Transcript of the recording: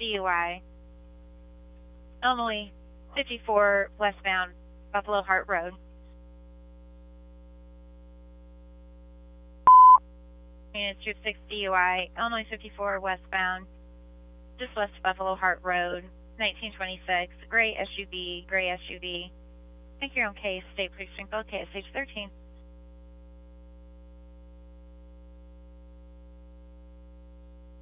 DUI. Illinois 54 westbound, Buffalo Heart Road. Unit 26 DUI, Illinois 54 westbound, just west of Buffalo Heart Road, 1926, gray SUV. Make your own case, State Precinct, KSH 13.